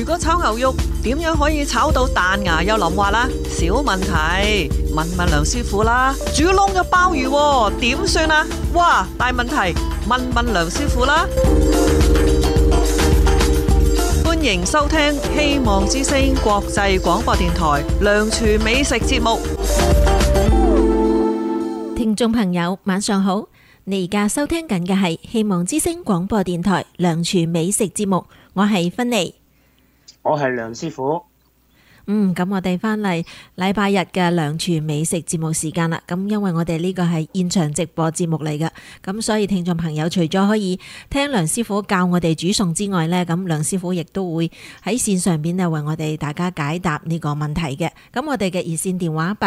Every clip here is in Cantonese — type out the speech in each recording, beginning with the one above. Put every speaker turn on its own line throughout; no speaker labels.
如果炒牛肉，點樣可以炒到彈牙又腍滑啦？小問題，問問梁師傅啦。煮燶咗鮑魚喎，點算啊？哇，大問題，問問梁師傅啦。歡迎收聽希望之聲國際廣播電台梁廚美食節目。
聽眾朋友，晚上好！你而家收聽緊嘅係希望之聲廣播電台梁廚美食節目，我係芬妮，
我係梁師傅。
咁我哋翻嚟禮拜日嘅梁廚美食節目時間啦。咁因為我哋呢個係現場直播節目嚟㗎，咁所以聽眾朋友除咗可以聽梁師傅教我哋煮餸之外呢，咁梁師傅亦都會喺線上邊呢為我哋大家解答呢個問題嘅。咁我哋嘅熱線電話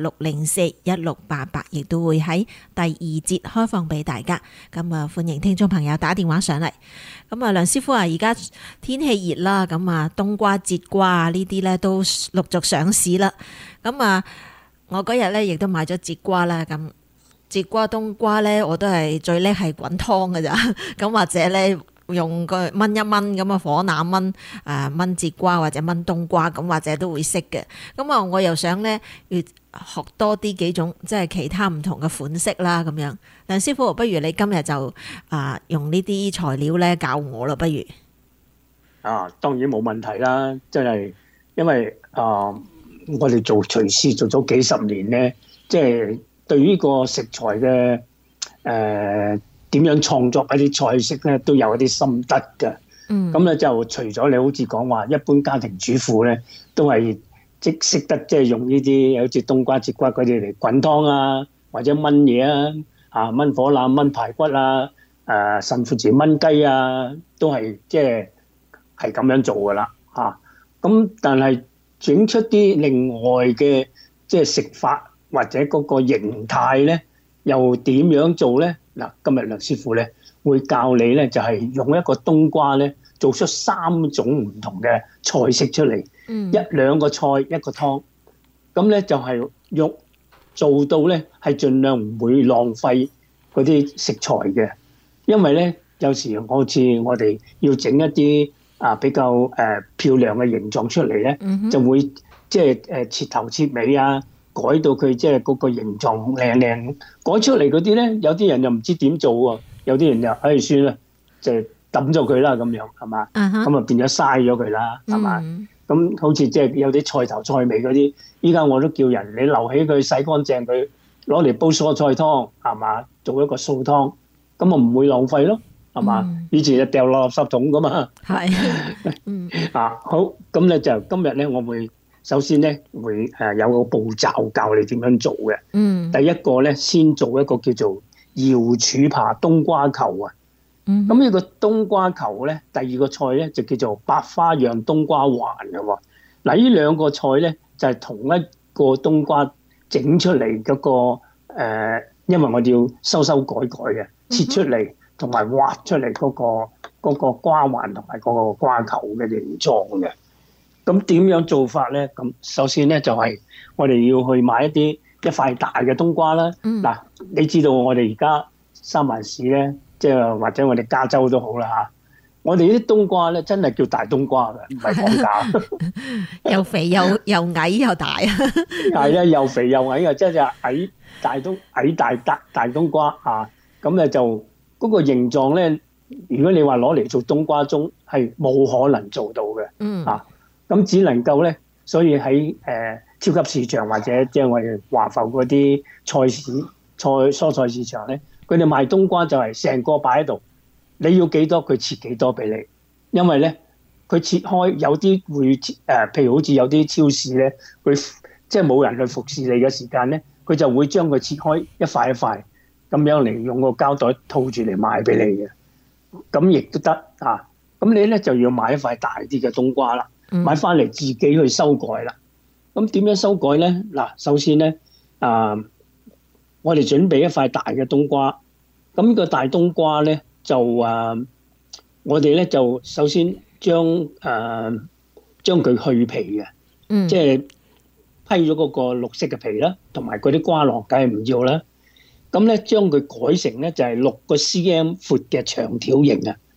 888-604-1688亦都會喺第二節開放俾大家。咁啊，歡迎聽眾朋友打電話上嚟。咁啊，梁師傅啊，而家天氣熱啦，咁啊，冬瓜、節瓜啊呢啲呢都陸續上市啦。咁啊，我嗰日呢亦都買咗節瓜啦。咁節瓜、冬瓜呢，我都係最叻係滾湯㗎咋。咁或者呢，用個炆一炆咁啊，火腩炆炆節瓜或者炆冬瓜，咁或者都會識嘅。咁啊，我又想呢，要學多啲幾種即係其他唔同嘅款式啦。咁樣，梁師傅，不如你今日就用呢啲材料呢教我啦，不如？
當然冇問題啦，真係因為我哋做廚師做咗幾十年呢，即係對於個食材嘅點樣創作一啲菜式咧，都有一啲心得嘅。咁咧就除咗你好似講話，一般家庭主婦咧都係即識得即係用呢啲好似冬瓜、節瓜嗰啲嚟滾湯啊，或者炆嘢啊，炆火腩、炆排骨啊，甚至乎炆雞啊，都係即係咁樣做噶啦嚇。咁但係整出啲另外嘅即係食法或者嗰個形態咧，又點樣做咧？嗱，今日梁師傅咧會教你咧，就係用一個冬瓜咧做出3種唔同嘅菜式出嚟，一兩個菜一個湯，咁咧就係用做到咧係盡量唔會浪費嗰啲食材嘅，因為咧有時好似我哋要整一啲比較漂亮嘅形狀出嚟咧，就會即係切頭切尾啊。改到佢即係嗰個形狀靚靚，改出嚟嗰啲咧，有啲人又唔知點做喎，有啲人就算啦，就抌咗佢啦咁樣，係嘛？咁啊變咗嘥咗佢啦，係嘛？咁好似即係有啲菜頭菜尾嗰啲，依家我都叫人你留起佢，洗乾淨佢，攞嚟煲蔬菜湯，係嘛？做一個素湯，咁啊唔會浪費咯，係嘛？以前就掉落垃圾桶噶嘛。係。好，咁咧就今日咧，我會。首先咧會有個步驟教你點樣做嘅。第一個咧先做一個叫做瑤柱扒冬瓜球啊。咁呢個冬瓜球咧，第二個菜咧就叫做百花釀冬瓜環嘅喎。嗱，呢兩個菜咧就係同一個冬瓜整出嚟嗰個因為我哋要修修改改嘅，切出嚟同埋挖出嚟嗰個瓜環同埋嗰個瓜球嘅形狀嘅。咁點樣做法咧？咁首先咧就係我哋要去買一塊大嘅冬瓜啦。嗱，你知道我哋而家三藩市咧，即係或者我哋加州都好啦嚇。我哋啲冬瓜咧真係叫大冬瓜嘅，唔係講假。
又肥又矮又大啊！
係啊，又肥又矮啊，即係矮大冬瓜啊！咁咧就嗰個形狀咧，如果你話攞嚟做冬瓜盅，係冇可能做到嘅。咁只能夠咧，所以喺超級市場或者即係我哋華埠嗰啲蔬菜市場咧，佢哋賣冬瓜就係成個擺喺度，你要幾多佢切幾多俾你，因為咧佢切開有啲會譬如好似有啲超市咧，佢即係冇人去服侍你嘅時間咧，佢就會將佢切開一塊一塊咁樣嚟用個膠袋套住嚟賣俾你嘅，咁亦都得啊。咁你咧就要買一塊大啲嘅冬瓜啦。買翻嚟自己去修改啦。咁點樣修改咧？嗱，首先咧，我哋準備一塊大嘅冬瓜。咁呢個大冬瓜咧，就我哋咧就首先將佢去皮嘅，即係批咗嗰個綠色嘅皮啦，同埋嗰啲瓜殼梗係唔要啦。咁咧將佢改成咧就係6個cm 闊嘅長條形啊。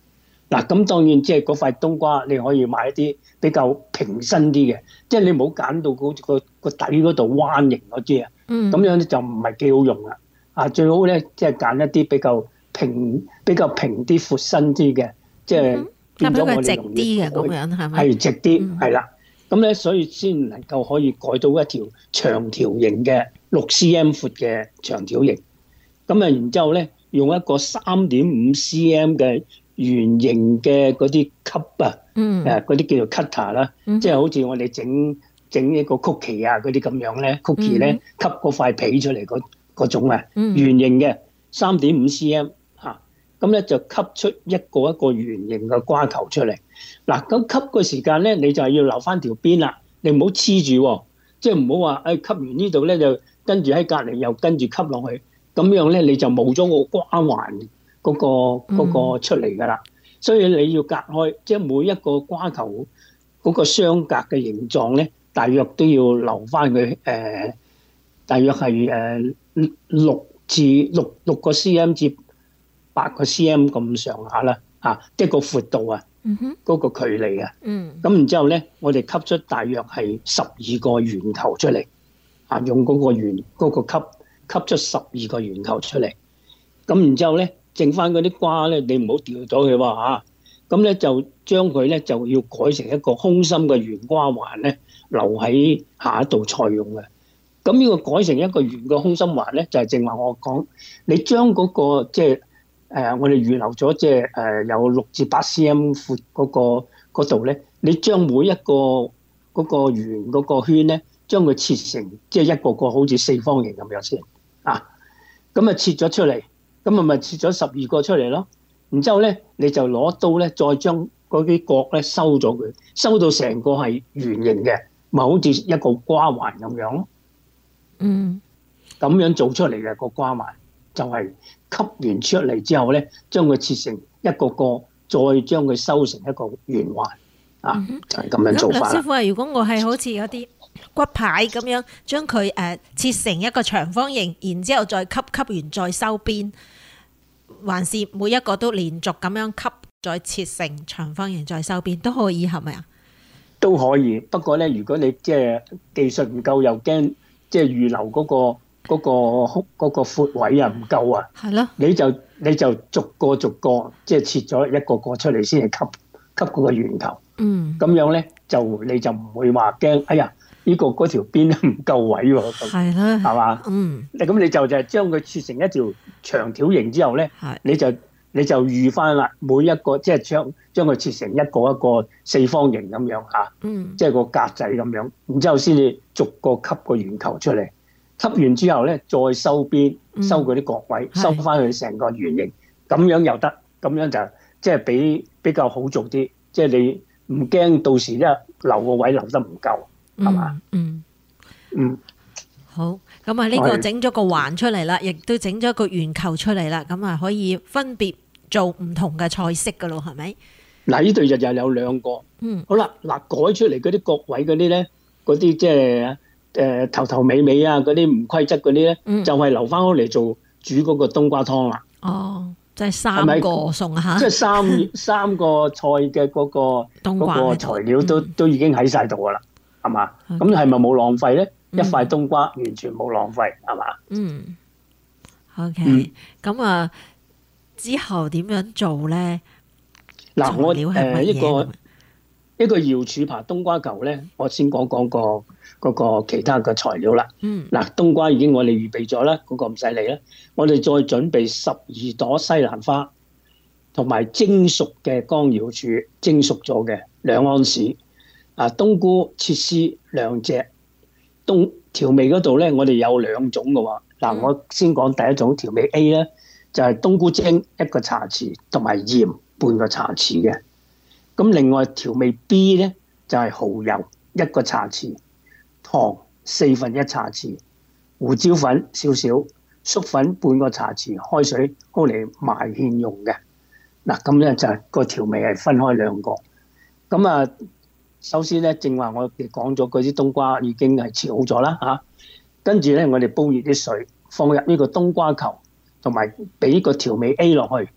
嗱，咁當然即係嗰塊冬瓜，你可以買一啲比較平身啲嘅，即係你唔好揀到個底嗰度彎形嗰啲啊。咁樣咧就唔係幾好用啦。最好咧即係揀一啲比較平啲、闊身啲嘅，即係變咗我哋容易
直啲嘅咁樣係咪？
係直啲，係啦。咁咧所以先能夠可以改到一條長條形嘅6cm 闊嘅長條形。咁啊，然之後咧用一個3.5cm 嘅圓形嘅嗰啲級啊，嗰啲叫做 cutter 啦，即係好似我哋整一個 cookie 啊嗰啲咁樣咧，cookie 咧吸嗰塊皮出嚟嗰種啊，圓形嘅3.5cm 嚇，咁咧就吸出一個圓形嘅瓜球出嚟。嗱，咁吸嘅時間咧，你就係要留翻條邊啦，你唔好黐住喎，即係唔好話吸完呢度咧就跟住喺隔離又跟住吸落去，咁樣咧你就冇咗個瓜環嗰個出嚟㗎啦。所以你要隔開，即係每一個瓜球嗰個相隔嘅形狀咧，大約都要留翻佢大約係6個 cm 至8個 cm 咁上下啦，即係個闊度啊，嗰個距離啊。咁然之後咧，我哋吸出大約係12個圓球出嚟，用嗰個吸出12個圓球出嚟。咁然之後咧，剩翻嗰啲瓜咧，你唔好掉咗佢喎。咁咧就將佢咧就要改成一個空心嘅圓瓜環咧，留喺下一道菜用嘅。咁呢個改成一個圓嘅空心環咧，就係正話我講，你將嗰個即係我哋預留咗即係有6至8 cm 闊嗰度咧，你將每一個嗰個圓嗰個圈咧，將佢切成即係一個個好似四方形咁樣先咁啊切咗出嚟，咁咪切咗12個出嚟咯。然之後咧，你就攞刀咧，再將嗰啲角咧收咗佢，收到成個係圓形嘅，咪好似一個瓜環咁樣咯。咁樣做出嚟嘅個瓜環，就係吸完出嚟之後咧，將佢切成一個個，再將佢收成一個圓環就係咁樣做法啦。
梁師傅啊，如果我係好似有啲骨牌咁樣，將佢切成一個長方形，然之後再吸完再收邊。還是每一個都連續咁樣吸，再切成長方形，再收邊都可以，係咪啊？
都可以，不過咧，如果你即係技術唔夠，又驚即係預留嗰個闊位啊唔夠啊，
係咯，你
就逐個即係切咗一個個出嚟先係吸嗰個圓球。咁樣咧你就唔會話驚，哎呀嗰條邊唔夠位喎，
係啦，
係嘛？咁你就係將佢切成一條長條形之後咧，你就預翻啦，每一個即係將佢切成一個四方形咁樣即係個格仔咁樣，然之後先至逐個吸個圓球出嚟，吸完之後咧再收邊，收嗰啲角位，收翻佢成個圓形，咁樣又得，咁樣就即係比較好做啲，即係你唔驚到時咧留個位留得唔夠。係嘛？
好，咁啊呢個整咗個環出嚟啦，亦都整咗個圓球出嚟啦，咁啊可以分別做唔同嘅菜式噶咯，係咪？
嗱，呢度就有2個。好啦，嗱改出嚟嗰啲角位嗰啲咧，嗰啲即係頭尾啊，嗰啲唔規則嗰啲咧，就係留翻好嚟做煮嗰個冬瓜湯啦。
哦，即係3個餸嚇，
即係三個菜嘅嗰個材料都已經喺晒度噶啦。係嘛？咁係咪冇浪費咧？一塊冬瓜完全冇浪費，係嘛
？OK，咁之後點樣做咧？
嗱，我一個瑤柱扒冬瓜球咧，我先講嗰個其他嘅材料啦。嗱，冬瓜已經我哋預備咗啦，嗰個唔使理啦。我哋再準備12朵西蘭花，同埋蒸熟嘅乾瑤柱，蒸熟咗嘅2安士。冬菇切絲2隻，調味嗰度咧，我哋有2種嘅喎。嗱，我先講第一種調味 A 咧，就係冬菇精1個茶匙，同埋鹽半個茶匙嘅。咁另外調味 B 咧，就係蠔油1個茶匙，糖1/4茶匙，胡椒粉少少，粟粉半個茶匙，開水好嚟埋芡用嘅。嗱，咁咧就係個調味係分開2個。咁首先咧，正話我哋講咗嗰啲冬瓜已經係切好咗啦，跟住咧，我哋煲熱啲水，放入呢個冬瓜球，同埋俾個調味 A 落去，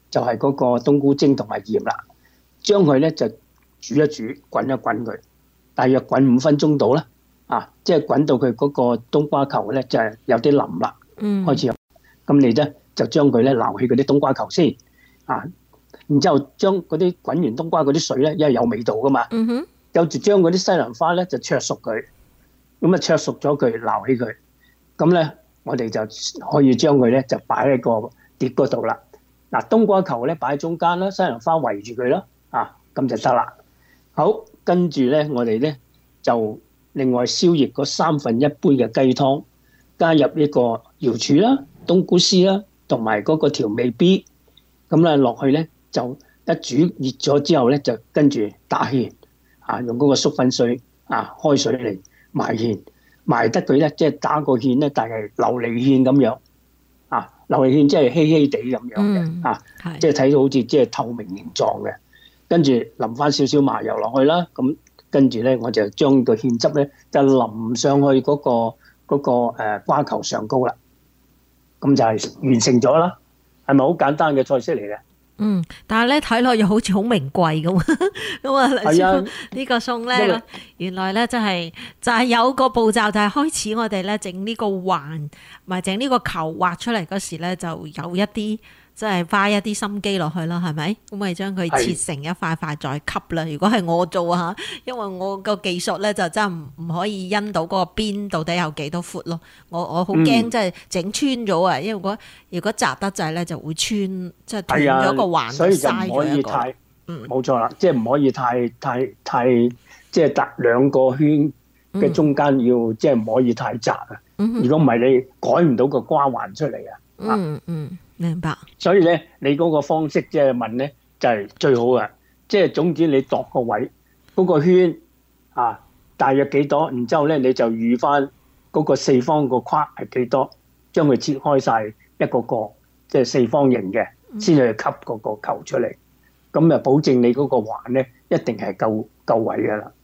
就係嗰個冬菇精同埋鹽啦，將佢咧就煮一煮，滾一滾佢，大約滾5分鐘到啦。即係滾到佢嗰個冬瓜球咧就係有啲腍啦，開始有。咁你咧就將佢咧撈起嗰啲冬瓜球先，然之後將嗰啲滾完冬瓜嗰啲水咧，因為有味道噶嘛，就將嗰啲西蘭花咧就灼熟佢，咁啊灼熟咗佢撈起佢，咁咧我哋就可以將佢咧就擺喺個碟嗰度啦。冬瓜球咧擺喺中間啦，西蘭花圍住佢咯，咁就得啦。好，跟住咧我哋咧就另外燒熱嗰1/3杯嘅雞湯，加入呢個瑤柱啦、冬菇絲啦，同埋嗰個調味 B， 咁咧落去咧就一煮熱咗之後咧就跟住打芡，用嗰個粟粉水開水嚟埋芡，埋得佢咧即係打個芡咧，但係琉璃芡咁樣，琉璃芡即係稀稀地咁樣嘅，即係睇到好似即係透明形狀嘅，跟住淋翻少少麻油落去啦，咁。跟住咧，我就將個芡汁咧就淋上去嗰個瓜球上高啦，咁就係完成咗啦。係咪好簡單嘅菜式嚟嘅？
但係咧睇落又好似好名貴咁。咁啊，梁師傅呢個餸咧，原來咧就係有個步驟，就係開始我哋咧整呢個環，唔係整呢個球畫出嚟嗰時咧，就有一啲。即係花一啲心機落去啦，係咪？咁咪將佢切成一塊塊再吸啦。如果係我做嚇，因為我個技術咧就真係唔可以因到嗰個邊到底有幾多闊咯。我好驚即係整穿咗啊！因為如果窄得滯咧就會穿，即係斷咗個環，
所以就唔可以太冇錯啦，即係唔可以太即係搭2個圈嘅中間要即係唔可以太窄啊！如果唔係你改唔到個瓜環出嚟啊！
明白。
所以咧，你嗰個方式即係問咧，就係最好嘅。即係總之你度個位，嗰個圈大約幾多，然之後咧你就預翻嗰個四方個框係幾多，將佢切開晒一個即係四方形嘅，先去吸嗰個球出嚟。咁就保證你嗰個環咧一定係夠位㗎啦。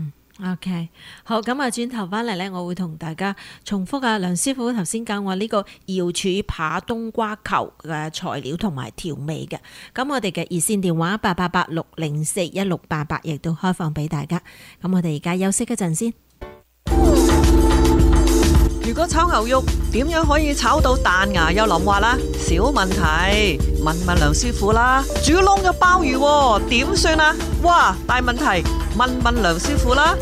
OK， 好，咁啊，轉頭翻嚟咧，我會同大家重複啊，梁師傅頭先教我呢個瑤柱扒冬瓜球嘅材料同埋調味嘅。咁我哋嘅熱線電話888-604-1688亦都開放俾大家。咁我哋而家休息一陣先。
如果炒牛肉點樣可以炒到彈牙又腍滑啦？小問題，問梁師傅啦。煮燶嘅鮑魚點算啊？哇，大問題，問梁師傅啦。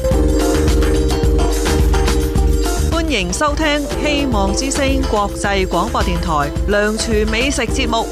歡迎收聽希望之聲國際廣播電台梁廚美食節目。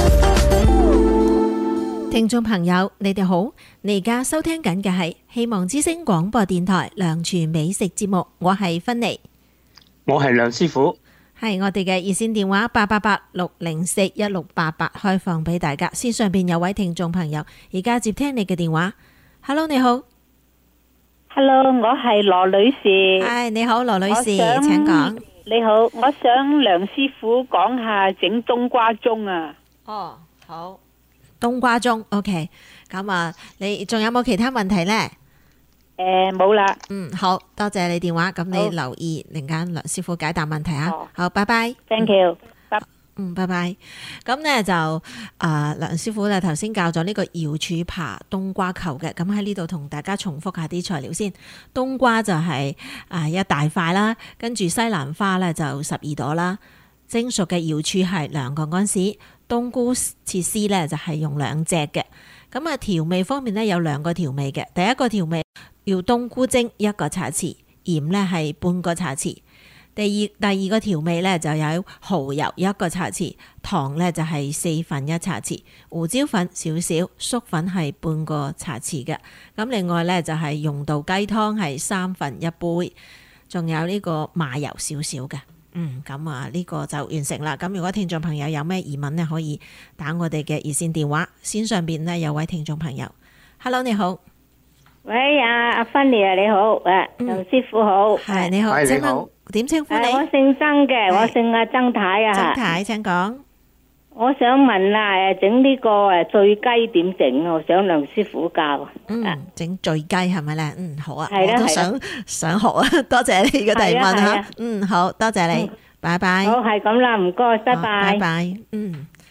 聽眾朋友，你哋好，你而家收聽緊嘅係希望之聲廣播電台梁廚美食節目，我係芬妮。
我係梁師傅，
係我哋嘅熱線電話888-604-1688開放俾大家。線上邊有位聽眾朋友，而家接聽你嘅電話。Hello， 你好。
Hello， 我係羅女士。
係，你好，羅女士，請講。
你好，我想梁師傅講下整冬瓜盅啊。
哦，好，冬瓜盅 OK。咁啊，你仲有冇其他問題呢？
冇啦。
好多謝你電話，咁你留意陣間梁師傅解答問題啊。好，拜拜。
Thank you。
拜拜。咁呢就梁師傅咧頭先教咗呢個瑤柱扒冬瓜球嘅，咁喺呢度同大家重複下啲材料先。冬瓜就係一大塊啦，跟住西蘭花咧就12朵啦，蒸熟嘅瑤柱係2個安士，冬菇切絲咧就係用2隻嘅。咁啊調味方面咧有2個調味嘅，第一個調味要冬菇精1個茶匙，鹽咧係半個茶匙。第二個調味咧就有蠔油1個茶匙，糖咧就係1/4茶匙，胡椒粉少少，粟粉係半個茶匙嘅。咁另外咧就係用到雞湯係1/3杯，仲有呢個麻油少少嘅。咁啊呢個就完成啦。咁如果聽眾朋友有咩疑問呢，可以打我哋嘅熱線電話。線上邊呢有位聽眾朋友 ，Hello 你好，
喂阿芬妮啊，你好，劉師傅好，
係你好，請問點稱呼你？
我姓曾嘅，我姓阿曾太啊。
曾太，請講。
我想問啊，整呢個醉雞點整啊？我想梁師傅教。
整醉雞係咪咧？好啊，
我
都想學啊。多謝你嘅提問吓。好多謝你，拜拜。
好，係咁啦，唔該，拜拜。
拜拜。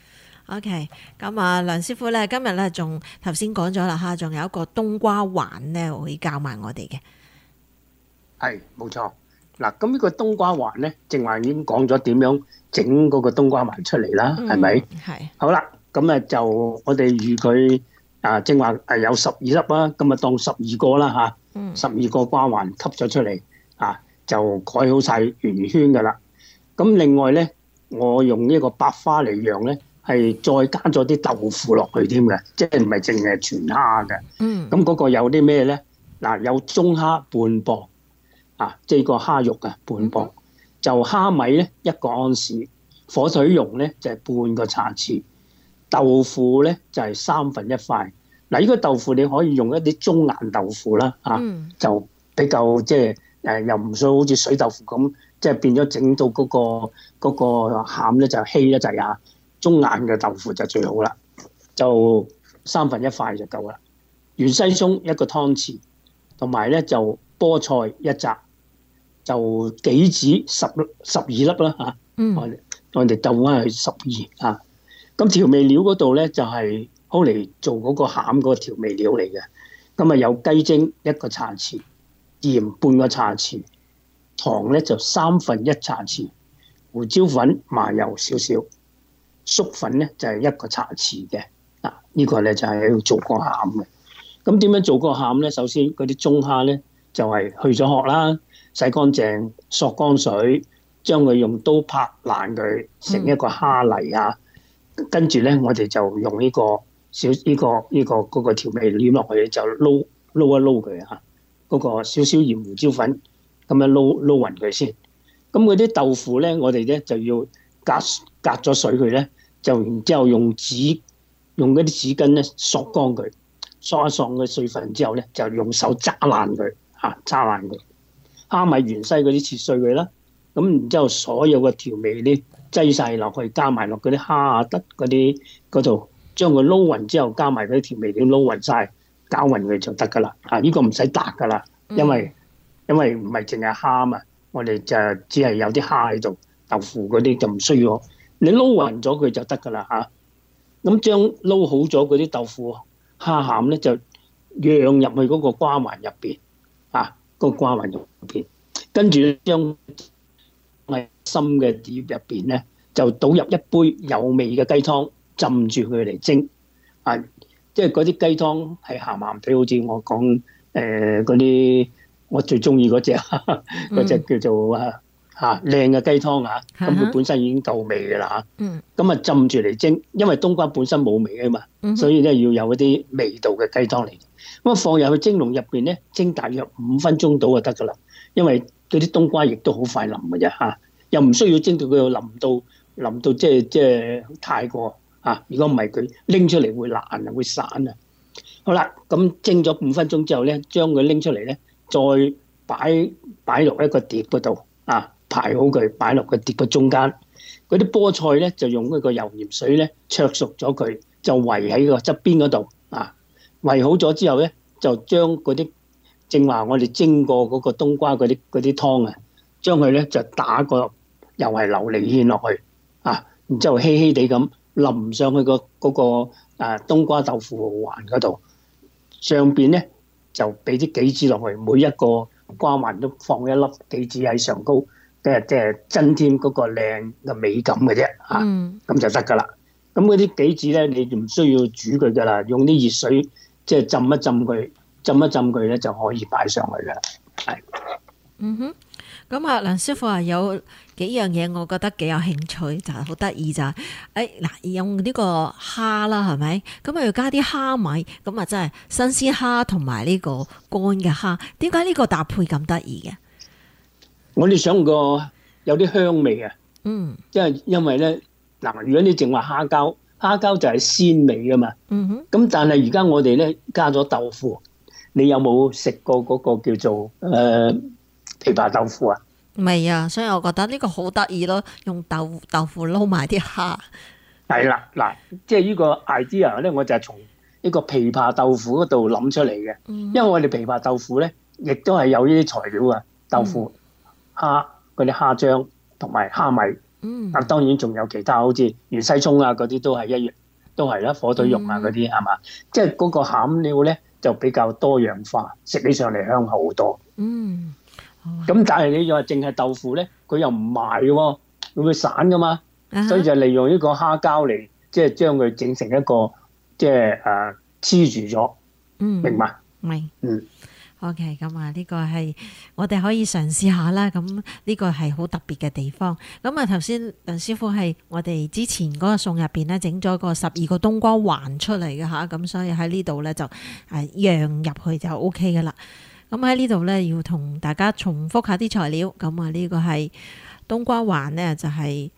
OK，咁啊，梁師傅咧今日咧仲頭先講咗啦嚇，仲有一個冬瓜環咧會教埋我哋嘅。
係冇錯。嗱，咁呢個冬瓜環咧，正話已經講咗點樣整嗰個冬瓜環出嚟啦，係咪？
係。
好啦，咁啊就我哋預佢正話有12粒啦，咁啊當12個啦嚇，12個瓜環吸咗出嚟就改好晒圓圈噶啦。咁另外咧，我用呢個白花嚟釀咧，係再加咗啲豆腐落去添嘅，即係唔係淨係全蝦嘅。咁嗰個有啲咩咧？嗱，有中蝦半磅。即係個蝦肉半磅，就蝦米咧1個安士，火腿蓉咧就係半個茶匙，豆腐咧就係1/3塊。嗱，呢個豆腐你可以用一啲中硬豆腐啦，就比較即係又唔想好似水豆腐咁，即係變咗整到嗰個餡咧就稀一滯啊。中硬嘅豆腐就最好啦，就1/3塊就夠啦。芫茜葱1個湯匙，同埋咧就菠菜1紮。就杞子12粒啦嚇，我哋鬥翻去12啊。咁調味料嗰度咧就係好嚟做嗰個餡嗰個調味料嚟嘅。咁啊有雞精1個茶匙，鹽半個茶匙，糖咧就1/3茶匙，胡椒粉麻油少少，粟粉咧就係1個茶匙嘅。呢個咧就係要做個餡嘅。咁點樣做個餡咧？首先嗰啲中蝦咧就係去咗殼啦。洗乾淨，索乾水，將佢用刀拍爛佢，成一個蝦泥啊！跟住咧，我哋就用呢個嗰個調味料落去，就撈一撈佢啊！嗰個少少鹽胡椒粉，咁樣撈勻佢先。咁嗰啲豆腐咧，我哋咧就要隔咗水佢咧，就然之後用嗰啲紙巾咧索乾佢，索一索佢水分之後咧，就用手揸爛佢揸爛佢。蝦米芫茜嗰啲切碎佢啦，咁然之後所有嘅調味咧擠晒落去，加埋落嗰啲蝦得嗰度，將佢撈勻之後，加埋嗰啲調味料撈勻晒，攪勻佢就得噶啦。呢個唔使搭噶啦，因為唔係淨係蝦嘛，我哋就只係有啲蝦喺度，豆腐嗰啲就唔需要。你撈勻咗佢就得噶啦嚇。咁將撈好咗嗰啲豆腐蝦餡咧，就釀入去嗰個瓜環入邊個瓜環入邊，跟住將深嘅碟入邊咧，就倒入一杯有味嘅雞湯，浸住佢嚟蒸。即係嗰啲雞湯係鹹鹹地，好似我講嗰啲我最中意嗰隻嗰隻叫做靚嘅雞湯啊，咁佢本身已經夠味㗎啦嚇。咁浸住嚟蒸，因為冬瓜本身冇味啊嘛，所以咧要有一啲味道嘅雞湯嚟。咁放入去蒸籠入邊咧，蒸大約5分鐘到就得㗎啦。因為嗰啲冬瓜亦都好快腍嘅啫嚇，又唔需要蒸到佢腍到即係太過如果唔係佢拎出嚟會爛啊，會散啊。好啦，咁蒸咗5分鐘之後咧，將佢拎出嚟咧，再擺落一個碟嗰度排好佢，擺落個碟嘅中間。嗰啲菠菜咧就用嗰個油鹽水咧灼熟咗佢，就圍喺個側邊嗰度圍好咗之後咧，就將嗰啲正話我哋蒸過嗰個冬瓜嗰啲湯將佢咧就打個又係琉璃芡落去然之後稀稀地咁淋上去嗰個冬瓜豆腐環嗰度，上邊咧就俾啲杞子落去，每一個瓜環都放一粒杞子喺上高，即係增添嗰個靚嘅美感嘅啫咁就得噶啦。咁嗰啲杞子咧，你唔需要煮佢噶啦，用啲熱水即係浸一浸佢咧就可以擺上去噶啦。係。
咁梁師傅有幾樣嘢我覺得幾有興趣，就係好得意就係用呢個蝦啦，係咪？咁要加啲蝦米，咁真係新鮮蝦同埋呢個乾嘅蝦，點解呢個搭配咁得意嘅？
我哋想過有啲香味即係因為咧如果你淨話蝦膠就係鮮味噶嘛。咁但係而家我哋咧加咗豆腐，你有冇食過嗰個叫做枇杷豆腐啊？
未啊，所以我覺得呢個好得意咯，用豆腐撈埋啲蝦。
係啦，即係呢個 idea 咧，我就係從呢個枇杷豆腐嗰度諗出嚟嘅。因為我哋枇杷豆腐咧，亦都係有呢啲材料豆腐、蝦嗰啲蝦漿同埋蝦米。當然仲有其他好似芫茜葱嗰啲都係一都係啦，火腿肉啊嗰啲係嘛，即係嗰個餡料咧就比較多樣化，食起上嚟香好多。
嗯，
咁但係你又話淨係豆腐咧，佢又唔賣嘅喎，佢會散噶嘛，所以就利用呢個蝦膠嚟，即係將佢整成一個即係黐住咗，明白？
明。
嗯。
OK，咁啊，呢個係我哋可以嘗試下啦。咁呢個係好特別嘅地方。咁啊，頭先梁師傅係我哋之前嗰個餸入邊咧整咗個12個冬瓜環出嚟嘅吓，咁所以喺呢度咧就釀入去就 OK 嘅啦。咁喺呢度咧要同大家重複下啲材料。咁啊，呢個係冬瓜環咧就係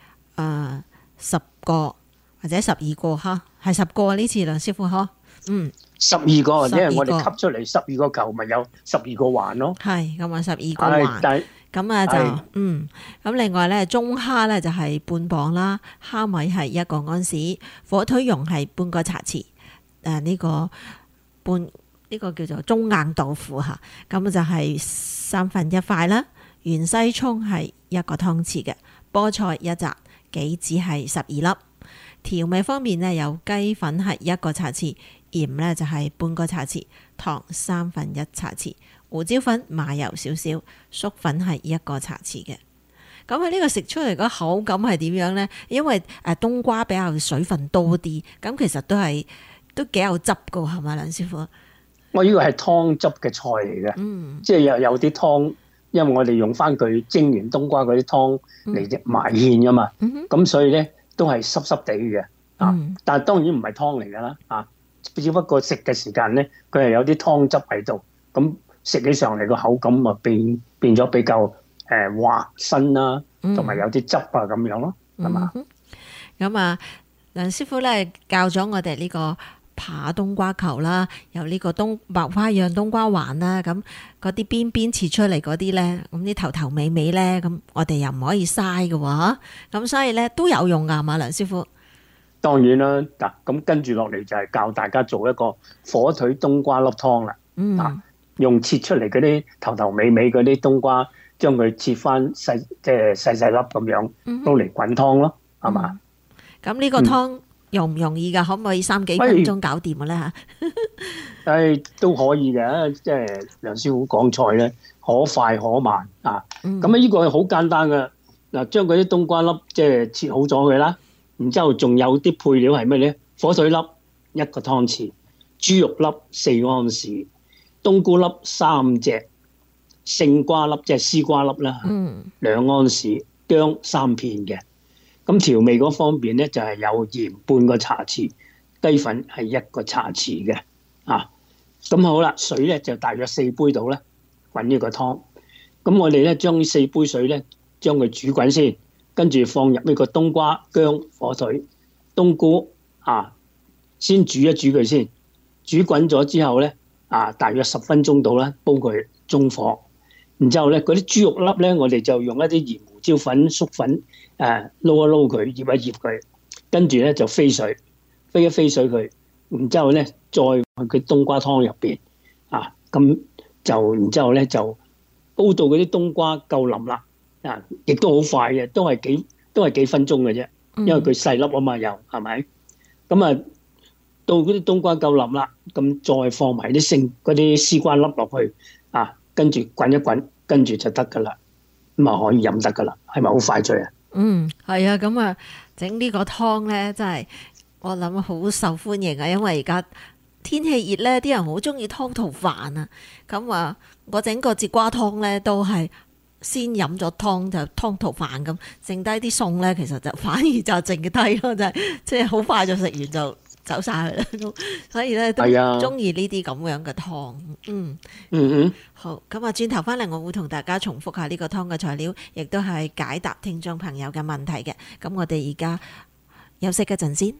10個或者12個吓，係10個呢次梁師傅嗬。嗯。
12個，因為我哋吸出嚟12個球，咪有12個環咯。
係咁啊，12個環。咁啊就咁另外咧，中蝦咧就係半磅啦，蝦米係1個安士，火腿蓉係半個茶匙。呢個叫做中硬豆腐嚇，咁就係1/3塊啦。芫茜葱係1個湯匙嘅，菠菜1紮，杞子係12粒。調味方面咧，有雞粉係1個茶匙。鹽咧就係半個茶匙，糖1/3茶匙，胡椒粉、麻油少少，粟粉係1個茶匙嘅。咁喺呢個食出嚟個口感係點樣咧？因為冬瓜比較水分多啲，咁其實都幾有汁噶，係咪梁師傅？
我呢個係湯汁嘅菜嚟嘅，即係有啲湯，因為我哋用翻佢蒸完冬瓜嗰啲湯嚟埋芡噶嘛，咁所以咧都係濕濕地嘅但係當然唔係湯嚟噶啦只不過食嘅時間咧，佢係有啲湯汁喺度，咁食起上嚟個口感咪變咗比較滑身啦，同埋有啲汁咁樣咯，係嘛？
咁啊，梁師傅咧教咗我哋呢個扒冬瓜球啦，有呢個白花樣冬瓜環啦，咁嗰啲邊邊切出嚟嗰啲咧，咁啲頭尾尾咧，咁我哋又唔可以嘥嘅喎，咁所以咧都有用㗎，係嘛，梁師傅？
當然啦，嗱咁跟住落嚟就係教大家做一個火腿冬瓜粒湯啦。用切出嚟嗰啲頭尾尾嗰啲冬瓜，將佢切翻細粒咁樣，撈嚟滾湯咯，係嘛？
咁呢個湯容唔容易㗎？可唔可以3幾分鐘搞掂嘅咧嚇？
都可以嘅，即係梁師傅講菜咧，可快可慢啊。咁呢個好簡單嘅，嗱將嗰啲冬瓜粒即係切好咗佢啦。然之後仲有啲配料係咩咧？火腿粒1個湯匙，豬肉粒4安士，冬菇粒3隻，勝瓜粒即係絲瓜粒啦，2安士，薑3片嘅。咁調味嗰方面咧就係有鹽半個茶匙，雞粉係1個茶匙嘅。咁好啦，水咧就大約4杯到啦，滾呢個湯。咁我哋咧將呢4杯水咧將佢煮滾先。跟住放入呢個冬瓜、薑、火腿、冬菇先煮一煮佢先，煮滾咗之後咧大約10分鐘到啦，煲佢中火。然之後咧嗰啲豬肉粒咧，我哋就用一啲鹽、胡椒粉、粟粉撈一撈佢，醃一醃佢，跟住咧就飛水，飛一飛水佢。然之後咧再去佢冬瓜湯入邊咁就然之後咧就煲到嗰啲冬瓜夠腍啦。亦都好快嘅，都係幾分鐘嘅啫，因為佢細粒啊嘛，又係咪？咁到嗰啲冬瓜夠腍啦，咁再放埋啲嗰啲絲瓜粒落去跟住滾一滾，跟住就得噶啦，咁可以飲得噶啦，係咪好快脆啊？
係啊，咁整呢個湯咧，真係我諗好受歡迎啊，因為而家天氣熱咧，啲人好中意湯淘飯啊，咁我整個節瓜湯咧都係。先飲咗湯就湯淘飯咁，剩低啲餸咧，其實就反而就剩低咯，就係即係好快就食完就走晒去啦。所以咧都中意呢啲咁樣嘅湯。好，咁轉頭翻嚟，我會同大家重複下呢個湯嘅材料，亦都係解答聽眾朋友嘅問題嘅。咁我哋而家休息一陣先。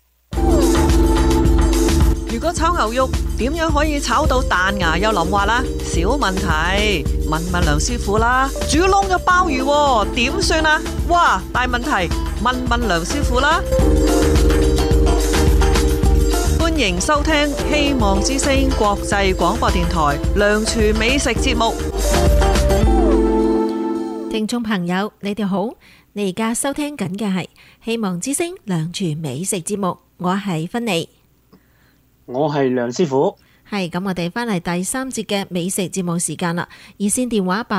如果炒牛肉點樣可以炒到彈牙又腍滑啦？小問題，問梁師傅啦。煮燶咗鮑魚點算啊？哇，大問題，問梁師傅啦。歡迎收聽希望之聲國際廣播電台梁廚美食節目。
聽眾朋友，你哋好，你而家收聽緊嘅係希望之聲梁廚美食節目。 我係芬妮，
我係梁師傅。
係咁，我哋返嚟第三節嘅美食節目時間啦。熱線電話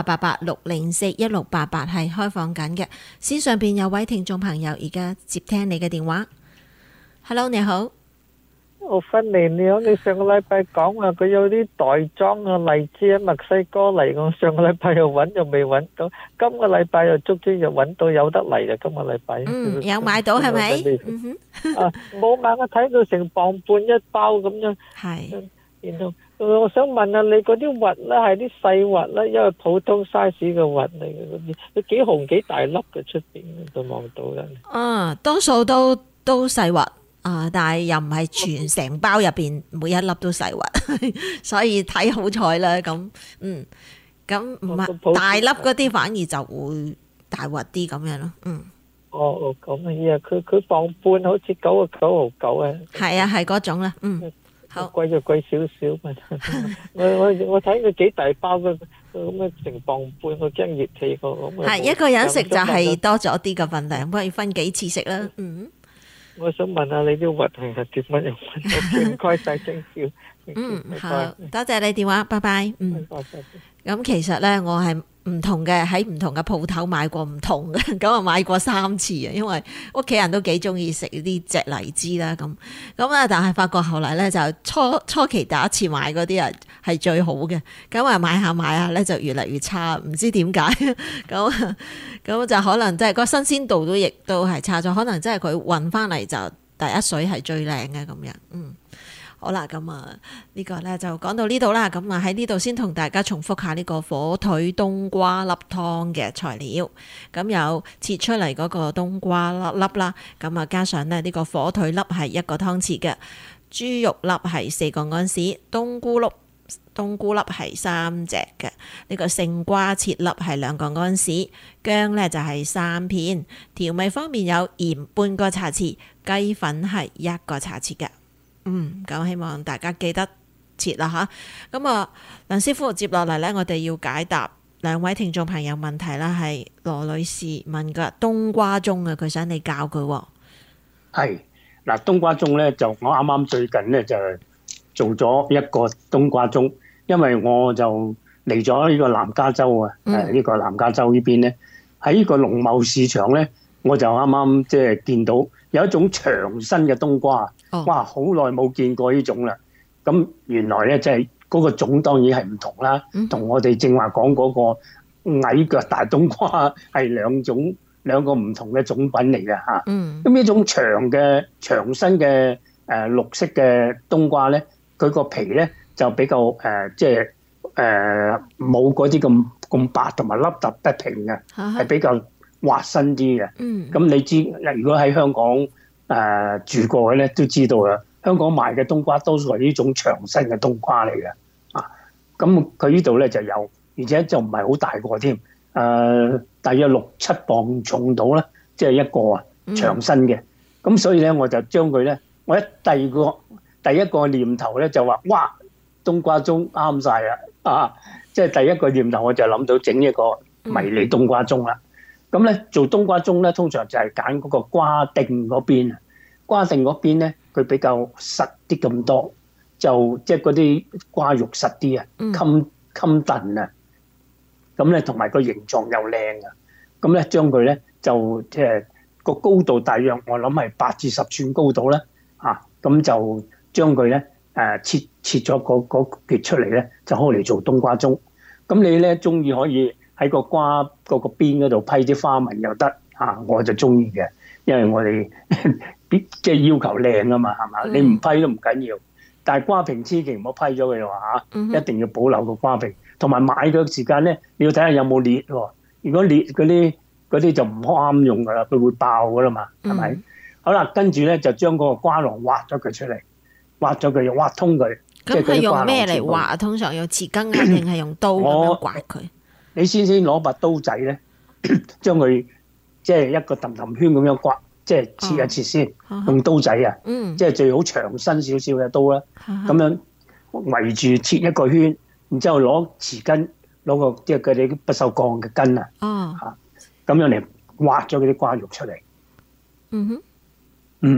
888-604-1688係開放緊嘅。線上邊有位聽眾朋友而家接聽你嘅電話。Hello， 你好。
芬妮你好，你上個禮拜講話佢有啲袋裝嘅荔枝喺墨西哥嚟，我上個禮拜又揾又未揾到，今個禮拜又足之又揾到有得嚟啦，今個禮拜。
有買到係咪？
冇買，我睇到成磅半一包咁樣。
係。
然後我想問下你嗰啲核咧係啲細核咧，因為普通 size 嘅核嚟嘅嗰啲，佢幾紅幾大粒嘅出邊就望到啦。
多數都細核。但係又唔係全成包入邊每一粒都細核，所以睇好彩啦。咁咁唔係大粒嗰啲反而就會大核啲咁樣咯。
咁啊，佢磅半好似99.9啊。係
啊，係嗰種啦。好
貴就貴少少嘛。我睇佢幾大包嘅咁樣成磅半，我驚熱氣個咁。
係一個人食就係多咗啲嘅份量，可以分幾次食啦。
我想問下你啲核係點樣用？唔該晒，請笑。
好多謝你電話，拜拜。咁其實咧，我係唔同嘅，喺唔同嘅鋪頭買過唔同嘅，咁啊買過3次啊，因為屋企人都幾中意食呢隻荔枝啦，咁啊，但係發覺後嚟咧就初期第一次買嗰啲啊係最好嘅，咁啊買下咧就越嚟越差，唔知點解咁就可能即係個新鮮度亦都係差咗，可能即係佢運翻嚟就第一水係最靚嘅咁樣。好啦，咁啊呢個咧就講到呢度啦。咁啊喺呢度先同大家重複下呢個火腿冬瓜粒湯嘅材料。咁有切出嚟嗰個冬瓜粒啦，咁啊加上咧呢個火腿粒係1個湯匙嘅，豬肉粒係4個安士，冬菇粒係3隻嘅，呢個勝瓜切粒係2個安士，薑咧就係3片。調味方面有鹽半個茶匙，雞粉係1個茶匙嘅。咁希望大家記得切啦吓。咁啊，梁師傅接落嚟呢，我哋要解答2位聽眾朋友問題啦。係羅女士問嘅冬瓜盅啊，佢想你教佢。
係嗱，冬瓜盅呢，就我啱啱最近呢，就做咗一個冬瓜盅，因為我就嚟咗呢個南加州啊，呢個南加州呢邊呢，喺呢個農貿市場呢，我就啱啱即係見到有一種長身嘅冬瓜。哇！好耐冇見過呢種啦，咁原來咧即係嗰個種當然係唔同啦，同我哋正話講嗰個矮腳大冬瓜係兩個唔同嘅種品嚟嘅嚇。咁呢種長身嘅綠色嘅冬瓜咧，佢個皮咧就比較即係冇嗰啲咁白同埋凹凸不平嘅，係比較滑身啲嘅。咁你知如果喺香港住過嘅咧都知道啦，香港賣嘅冬瓜多數係呢種長身嘅冬瓜嚟嘅，咁佢呢度咧就有，而且就唔係好大個添，大約6-7磅重到啦，即係一個長身嘅，咁所以咧我就將佢咧，我第一個念頭咧就話，哇，冬瓜盅啱晒啦，即係第一個念頭我就諗到整一個迷你冬瓜盅啦。咁咧做冬瓜盅咧，通常就係揀嗰個瓜頂嗰邊。瓜頂嗰邊咧，佢比較實啲咁多，就即係嗰啲瓜肉實啲啊，襟燉啊。咁咧同埋個形狀又靚啊。咁咧將佢咧就即係個高度大約我諗係8至10寸高度啦。咁就將佢咧切咗嗰橛出嚟咧，就開嚟做冬瓜盅。咁你咧中意可以喺個瓜嗰個邊嗰度批啲花紋又得，我就中意嘅，因為我哋即係要求靚啊嘛，係嘛？你唔批都唔緊要，但係瓜皮千祈唔好批咗佢喎，一定要保留個瓜皮。同埋買嘅時間咧，你要睇下有冇裂喎。如果裂嗰啲就唔啱用噶啦，佢會爆噶啦嘛，係咪？好啦，跟住咧就將嗰個瓜囊挖咗佢出嚟，挖咗佢又挖通佢。
咁係用咩嚟挖？通常用匙羹啊，定係用刀咁樣刮佢？
你先攞把刀仔咧，將佢即係一個氹圈咁樣刮，即係切一切先，用刀仔啊，即係最好長身少少嘅刀啦，咁樣圍住切一個圈，然之後攞匙羹，攞個即係佢哋不鏽鋼嘅羹啊，咁樣嚟挖咗嗰啲瓜肉出嚟。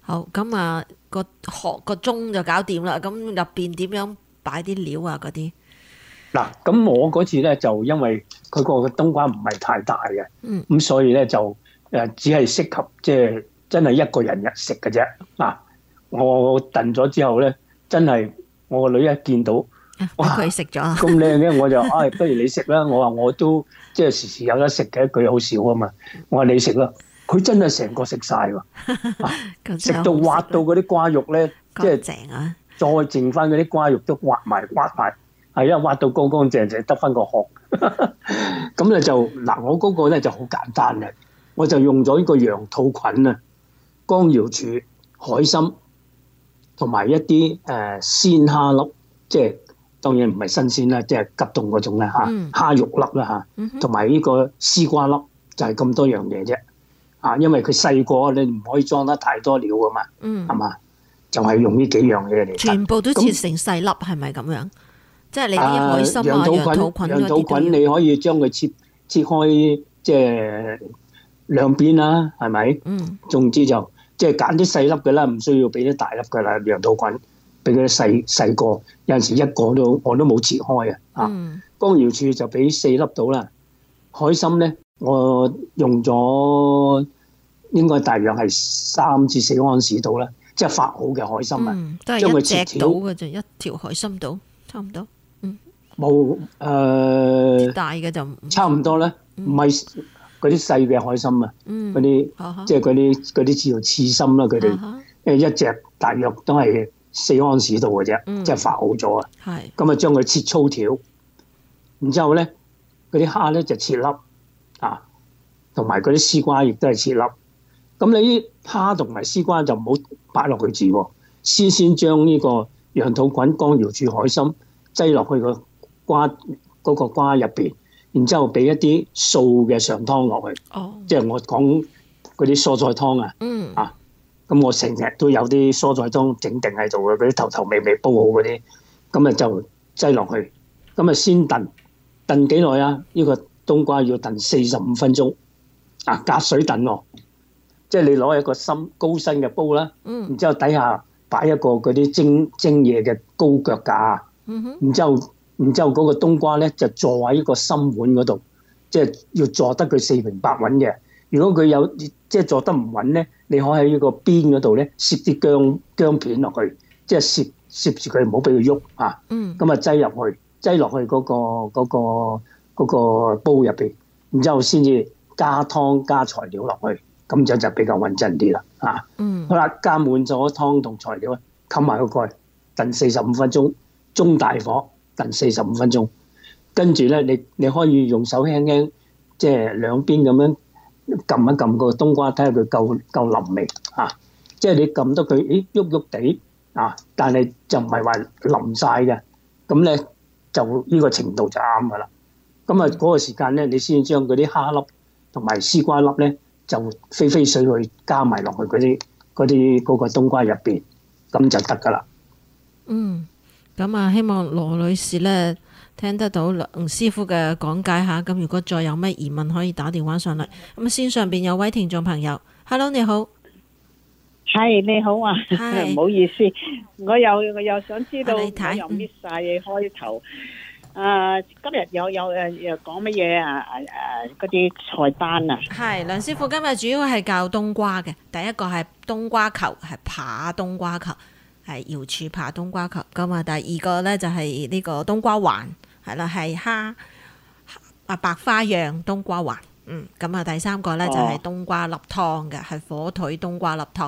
好，咁啊個殼個盅就搞掂啦。咁入邊點樣擺啲料啊嗰啲？
嗱，咁我嗰次咧就因為佢個冬瓜唔係太大嘅，咁所以咧就只係適合即係真係一個人食嘅啫。嗱，我燉咗之後咧，真係我個女一見到，
哇！佢食咗
咁靚嘅，我就不如你食啦。我話我都即係時時有得食嘅，佢好少啊嘛。我話你食啦，佢真係成個食晒喎，食到挖到嗰啲瓜肉咧，即係
正啊！
再剩翻嗰啲瓜肉都挖埋，係啊，挖到乾乾淨淨，得翻個殼。咁咧就嗱，我嗰個咧就好簡單嘅，我就用咗呢個羊肚菌啊、乾瑤柱、海參同埋一啲鮮蝦粒，即係當然唔係新鮮啦，即係急凍嗰種啦嚇，蝦肉粒啦嚇，同埋呢個絲瓜粒，就係咁多樣嘢啫。啊，因為佢細個你唔可以裝得太多料噶嘛，係嘛？就係用呢幾樣嘢嚟。
全部都切成細粒，係咪咁樣？即係你啲海參啊、羊肚菌
你可以將佢切開，即係兩邊啦，係咪？總之就即係揀啲細粒嘅啦，唔需要俾啲大粒嘅啦。羊肚菌俾佢細個，有陣時一個我都冇切開啊。乾瑤柱就俾4粒到啦。海參咧，我用咗應該大約係3至4安士到啦，即係發好嘅海參啊。
都係一隻到嘅啫，一條海參到差唔多。
冇
大嘅就
差唔多啦，唔係嗰啲細嘅海參啊，嗰啲即係嗰啲叫刺參啦，佢哋一隻大約都係4安士度嘅啫，即係發好咗啊。咁啊，將佢切粗條，然之後咧嗰啲蝦咧就切粒啊，同埋嗰啲絲瓜亦都係切粒。咁你啲蝦同埋絲瓜就唔好擺落去煮喎，先將呢個羊肚菌、乾瑤柱、海參擠落去個瓜嗰個瓜入邊，然之後俾一啲素嘅上湯落去，即係我講嗰啲蔬菜湯啊，咁我成日都有啲蔬菜湯整定喺度嘅，嗰啲頭尾煲好嗰啲，咁啊就擠落去，咁啊先燉幾耐啊？呢個冬瓜要燉45分鐘，啊隔水燉喎，即係你攞一個高身嘅煲啦，然之後底下擺一個嗰啲蒸嘢嘅高腳架，然之後嗰個冬瓜咧就坐喺個深碗嗰度，即係要坐得佢四平八穩嘅。如果佢有即係坐得唔穩咧，你可以喺呢個邊嗰度咧攝啲薑片落去，即係攝住佢，唔好俾佢喐啊。咁啊擠落去嗰個煲入邊，然之後先至加湯加材料落去，咁就比較穩陣啲啦。好啦，加滿咗湯同材料，冚埋個蓋，燉45分鐘，中大火。燉45分鐘，跟住咧，你可以用手輕輕，即係兩邊咁樣撳一撳個冬瓜，睇下佢夠腍未啊！即係你撳得佢，喐喐地啊，但係就唔係話腍晒嘅，咁咧就呢個程度就啱噶啦。咁啊嗰個時間咧，你先將嗰啲蝦粒同埋絲瓜粒咧，就飛水去加埋落去嗰個冬瓜入邊，咁就得噶啦。
咁啊，希望羅女士咧聽得到梁師傅嘅講解下。咁如果再有咩疑問，可以打電話上嚟。咁線上邊有位聽眾朋友 ，Hello 你好，
係你好啊，唔好意思，我又想知道，我又 miss 晒開頭。今日有講乜嘢啊？嗰啲菜單啊？係
梁師傅今日主要係教冬瓜嘅，第一個係冬瓜球，係扒冬瓜球。係瑤柱扒冬瓜球咁啊！第二個咧就係呢個冬瓜環，係啦，係白花樣冬瓜環。咁啊，第三個咧就係冬瓜粒湯嘅，係火腿冬瓜粒湯。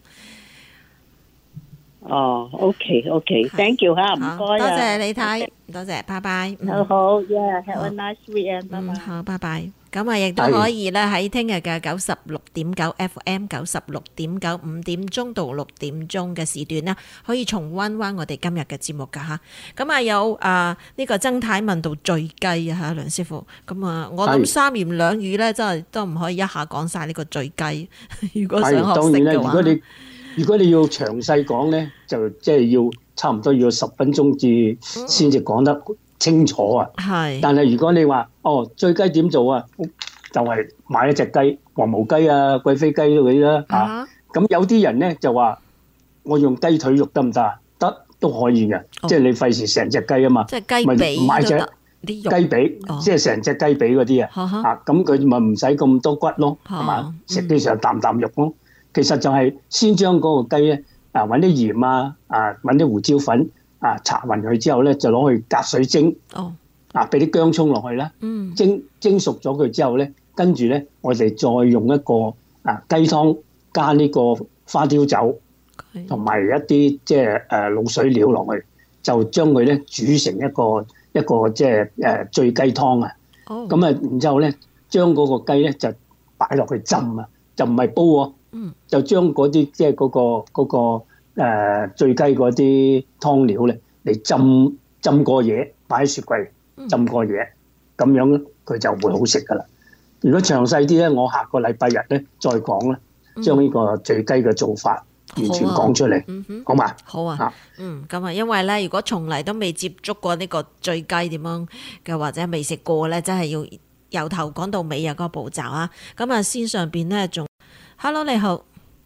OK，thank you 嚇，唔該啊，
多謝你睇，多謝，拜拜。
好 ，yeah，have a nice weekend，拜拜。
好，拜拜。咁啊，亦都可以咧喺聽日嘅96.9 FM 96.9 5點鐘到6點鐘嘅時段啦，可以重溫翻我哋今日嘅節目噶嚇。咁啊有呢個曾太問到醉雞啊嚇，梁師傅。咁啊，我諗三言兩語咧，真係都唔可以一下講晒呢個醉雞。如果想學識嘅話，
如果你要詳細講咧，就即係要差唔多要10分鐘至先至講得清楚啊。係。但係如果你話醉雞點做啊？就係買一隻雞，黃毛雞啊、貴妃雞嗰啲啦嚇。 咁有啲人咧就話我用雞腿肉得唔得啊？得，都可以嘅，即係你費事成隻雞啊嘛，
即係雞髀
買隻
都得啲肉
雞髀，即係成隻雞髀嗰啲啊，咁佢咪唔使咁多骨咯，係嘛？食嘅時候啖啖肉咯。其實就係先將嗰個雞咧揾啲鹽揾啲胡椒粉搽勻佢之後咧，就攞去隔水蒸，俾啲薑葱落去啦，蒸熟咗佢之後咧，跟住咧我哋再用一個雞湯加呢個花雕酒，同埋一啲即係滷水料落去，就將佢咧煮成一個即係醉雞湯啊。咁然之後咧，將嗰個雞咧就擺落去浸啊，就唔係煲喎，就將嗰啲即係嗰個醉雞嗰啲湯料咧嚟浸過夜，擺喺雪櫃浸過夜，咁樣咧佢就會好食噶啦。如果詳細啲咧，我下個禮拜日咧再講啦，將呢個醉雞嘅做法完全講出嚟，好嘛？
好啊，咁因為咧，如果從嚟都未接觸過呢個醉雞點樣嘅，或者未食過咧，真係要由頭講到尾啊，嗰個步驟啊。咁線上邊咧仲 ，Hello 你好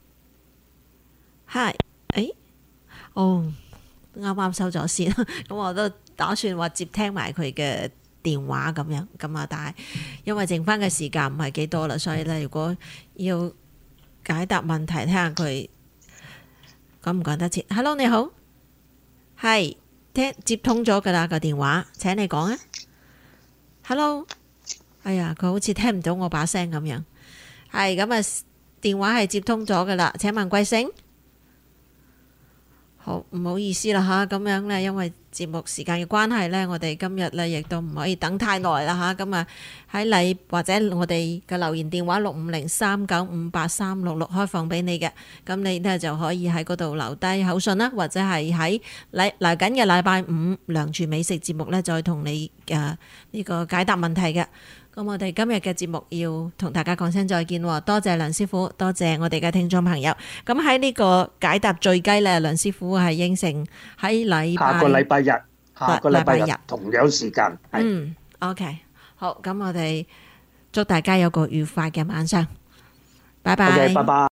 ，Hi， 啱啱收咗線，咁我都打算話接聽埋佢嘅電話咁樣，但係因為剩翻嘅時間唔係幾多啦，所以咧如果要解答問題，聽下佢講唔講得切。Hello 你好，係接通咗噶啦個電話，請你講啊。Hello， 哎呀佢好似聽唔到我把聲咁樣，係咁電話係接通咗噶啦，請問貴姓？好唔好意思啦吓，咁樣呢，因為節目時間嘅關係呢，我哋今日呢亦都唔可以等太耐啦吓。咁喺或者我哋嘅留言電話65039583666開放俾你嘅，咁你呢就可以喺嗰度留低口信啦，或者係喺嚟緊嘅禮拜五梁廚美食節目呢，再同你呢個解答問題嘅。咁我哋今日嘅節目要同大家講聲再見，多謝梁師傅，多謝我哋嘅聽眾朋友。咁喺呢個解答醉雞咧，梁師傅係應承喺
下個禮拜日同樣時間。
OK， 好，咁我哋祝大家有個愉快嘅晚上，拜拜。
OK，拜拜。